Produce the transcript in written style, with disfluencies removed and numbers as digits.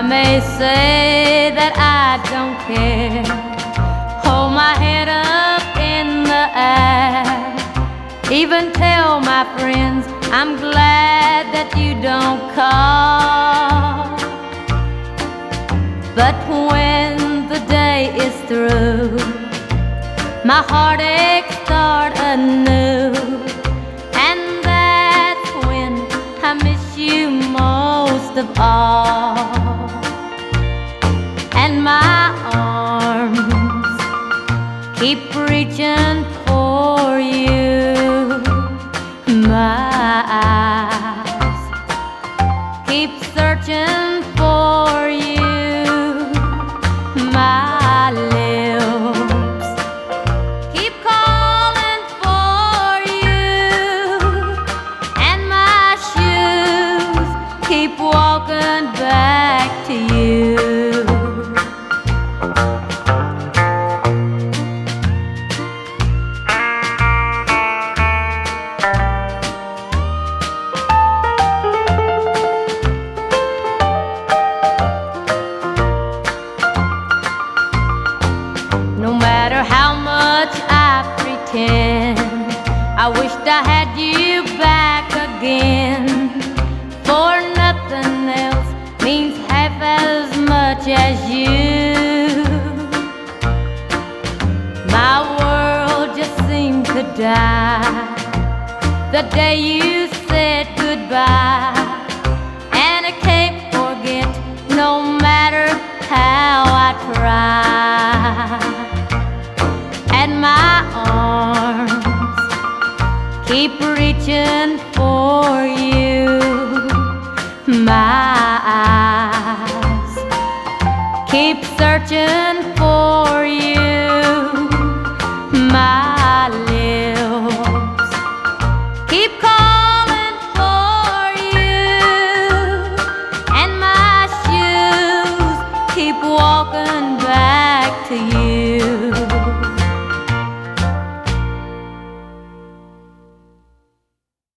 I may say that I don't care, hold my head up in the air, even tell my friends I'm glad that you don't call. But when the day is through, my heartaches start anew, and that's when I miss you most of all. And my arms keep reaching for you, my eyes keep searching for you, my lips keep calling for you, and my shoes keep walking back to you. No matter how much I pretend, I wished I had you back again, for nothing else means half as much as you. My world just seemed to die the day you said goodbye, and I can't forget no matter how I try. And my arms keep reaching for you, my eyes keep searching for you, my lips keep calling for you, and my shoes keep walking back to you.